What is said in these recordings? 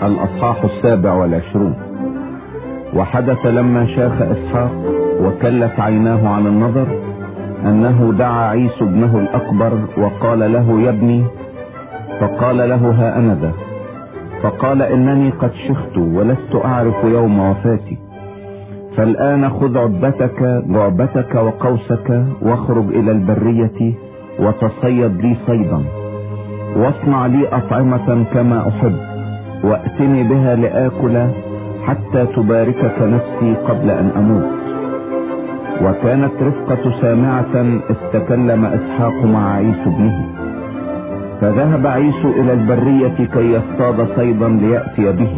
الأصحاح 27. وحدث لما شاخ إسحاق وكلت عيناه عن النظر أنه دعا عيسو ابنه الأكبر وقال له: يا ابني. فقال له: ها أنا ذا. فقال: إنني قد شخت ولست أعرف يوم وفاتي، فالآن خذ جعبتك وقوسك واخرج إلى البرية وتصيد لي صيدا، واصنع لي أطعمة كما أحب، وأتني بها لآكل حتى تباركك نفسي قبل أن أموت. وكانت رفقة سامعة إذ تكلم إسحاق مع عيسو ابنه. فذهب عيسو إلى البرية كي يصطاد صيدا ليأتي به.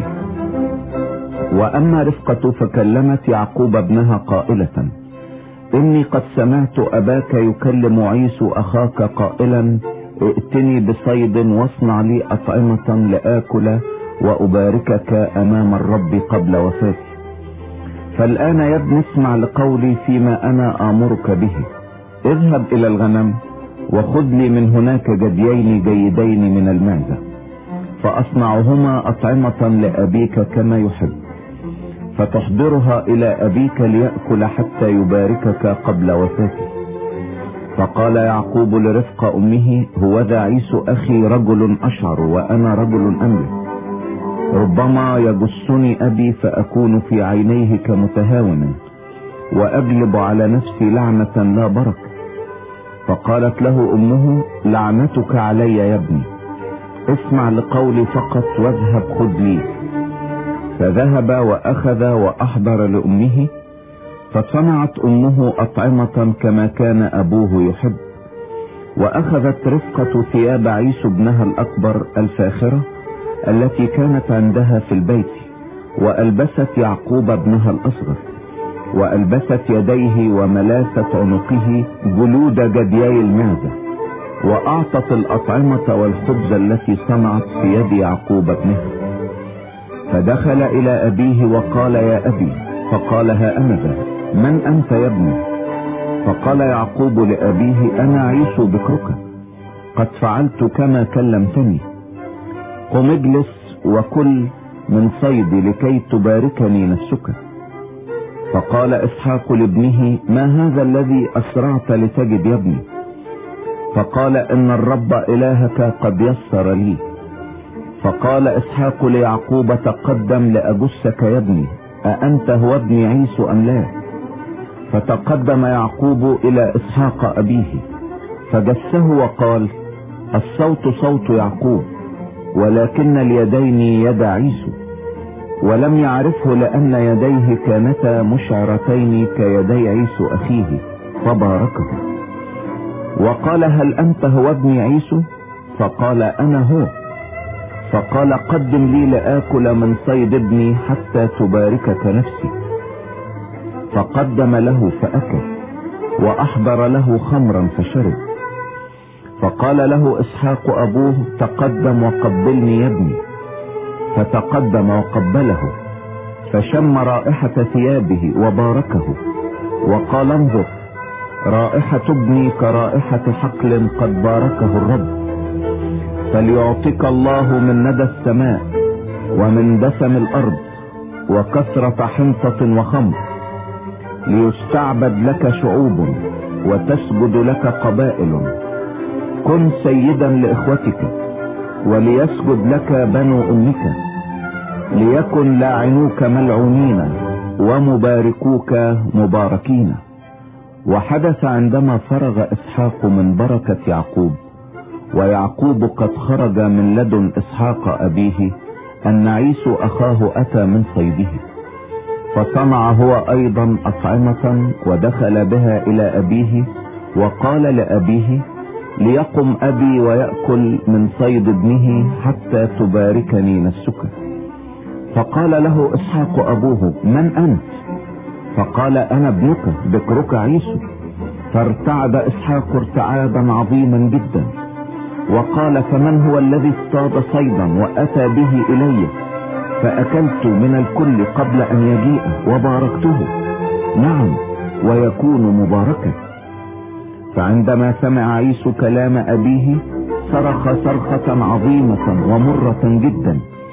وأما رفقة فكلمت يعقوب ابنها قائلة: إني قد سمعت أباك يكلم عيسو أخاك قائلا: ائتني بصيد واصنع لي أطعمة لآكل وأباركك أمام الرب قبل وفاتي. فالآن يا ابن اسمع لقولي فيما أنا آمرك به. اذهب إلى الغنم وخذ لي من هناك جديين جيدين من المعزة، فأصنعهما أطعمة لأبيك كما يحب، فتحضرها إلى أبيك ليأكل حتى يباركك قبل وفاتي. فقال يعقوب لرفقة أمه: هوذا عيسو أخي رجل أشعر وأنا رجل أملك، ربما يجسني أبي فأكون في عينيه كمتهاون، وأجلب على نفسي لعنة لا بركة. فقالت له أمه: لعنتك علي يا ابني، اسمع لقولي فقط واذهب خذ لي. فذهب وأخذ وأحضر لأمه، فصنعت أمه أطعمة كما كان أبوه يحب. وأخذت رفقة ثياب عيسو ابنها الأكبر الفاخرة التي كانت عندها في البيت، وألبست يعقوب ابنها الأصغر، وألبست يديه وملاست عنقه جلود جديي المعزة، وأعطت الأطعمة والخبز التي صنعت في يد يعقوب ابنها. فدخل إلى أبيه وقال: يا أبي. فقال: ها أنا ذا. من أنت يا ابني؟ فقال يعقوب لأبيه: أنا عيسو بكرك، قد فعلت كما كلمتني. قم اجلس وكل من صيدي لكي تباركني نفسك. فقال إسحاق لابنه: ما هذا الذي أسرعت لتجد يا ابني؟ فقال: إن الرب إلهك قد يسر لي. فقال إسحاق ليعقوب: تقدم لأجسك يا ابني، أأنت هو ابن عيسو أم لا؟ فتقدم يعقوب إلى إسحاق أبيه فجسه وقال: الصوت صوت يعقوب، ولكن اليدين يد عيسو. ولم يعرفه لأن يديه كانتا مشعرتين كيدي عيسو أخيه، فباركه. وقال: هل أنت هو ابن عيسو؟ فقال: أنا هو. فقال: قدم لي لآكل من صيد ابني حتى تباركك نفسي. فقدم له فأكل، وأحضر له خمرا فشرب. فقال له إسحاق أبوه: تقدم وقبلني يا ابني. فتقدم وقبله، فشم رائحة ثيابه وباركه، وقال: انظر، رائحة ابني كرائحة حقل قد باركه الرب. فليعطيك الله من ندى السماء ومن دسم الأرض وكثرة حنطة وخمر، ليستعبد لك شعوب وتسجد لك قبائل. كن سيدا لإخوتك وليسجد لك بنو أمك، ليكن لاعنوك ملعونين ومباركوك مباركين. وحدث عندما فرغ إسحاق من بركة يعقوب ويعقوب قد خرج من لدن إسحاق أبيه أن عيسو أخاه أتى من صيده، فصنع هو أيضا أطعمة ودخل بها إلى أبيه، وقال لأبيه: ليقم أبي ويأكل من صيد ابنه حتى تباركني نفسك. فقال له إسحاق أبوه: من أنت؟ فقال: أنا ابنك بكرك عيسو. فارتعد إسحاق ارتعادا عظيما جدا، وقال: فمن هو الذي اصطاد صيدا وأتى به إلي فأكلت من الكل قبل أن يجيء وباركته؟ نعم، ويكون مباركا. فعندما سمع عيسو كلام أبيه صرخ صرخة عظيمة ومرة جدا،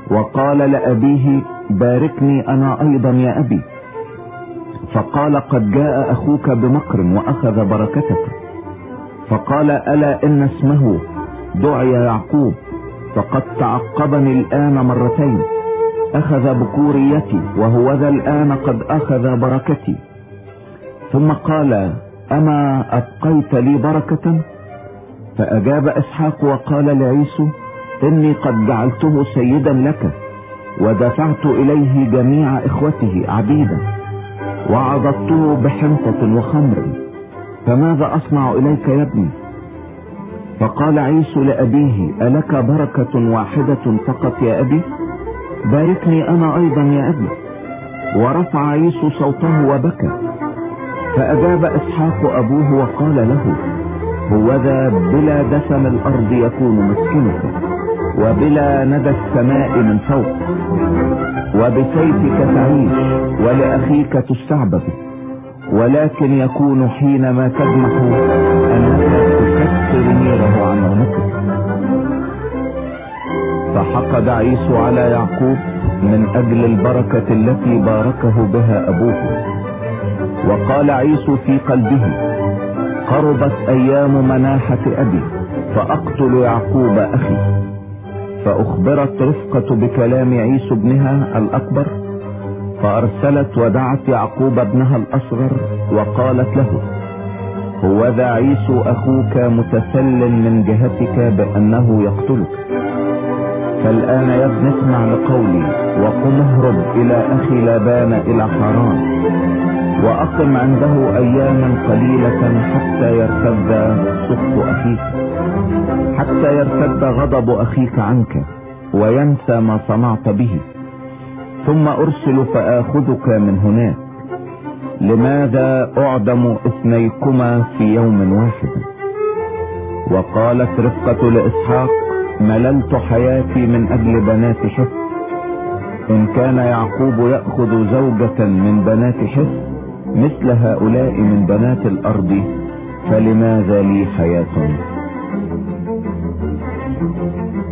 وقال لأبيه: باركني أنا أيضا يا أبي. فقال: قد جاء أخوك بمكر وأخذ بركتك. فقال: ألا إن اسمه دعي يعقوب، فقد تعقبني الآن مرتين، أخذ بكوريتي وهوذا الآن قد أخذ بركتي. ثم قال: أما أبقيت لي بركة؟ فأجاب إسحاق وقال لعيسو: إني قد جعلته سيدا لك، ودفعت إليه جميع إخوته عبيدا، وعضدته بحنطة وخمر، فماذا أصنع إليك يا ابني؟ فقال عيسو لأبيه: ألك بركة واحدة فقط يا أبي؟ باركني أنا أيضا يا أبي. ورفع عيسو صوته وبكى. فأجاب إسحاق أبوه وقال له: هوذا بلا دسم الأرض يكون مسكنك، وبلا ندى السماء من فوق، وبسيفك تعيش ولأخيك تستعبد، ولكن يكون حينما تجمح أنك تكسر نيره عن عنقك. فحقد عيسو على يعقوب من أجل البركة التي باركه بها أبوه. وقال عيسو في قلبه: قربت أيام مناحة أبي، فأقتل يعقوب أخي. فأخبرت رفقة بكلام عيسو ابنها الأكبر، فأرسلت ودعت يعقوب ابنها الأصغر وقالت له: هوذا عيسو أخوك متسلل من جهتك بأنه يقتلك، فالآن يا ابن اسمع لقولي، وقم اهرب إلى أخي لابان إلى حران، وأقم عنده أياما قليلة حتى يرتد سخط أخيك، حتى يرتد غضب أخيك عنك وينسى ما صنعت به، ثم أرسل فآخذك من هناك. لماذا أعدم اثنيكما في يوم واحد؟ وقالت رفقة لإسحاق: مللت حياتي من أجل بنات حث، إن كان يعقوب يأخذ زوجة من بنات حث مثل هؤلاء من بنات الأرض، فلماذا لي حياة؟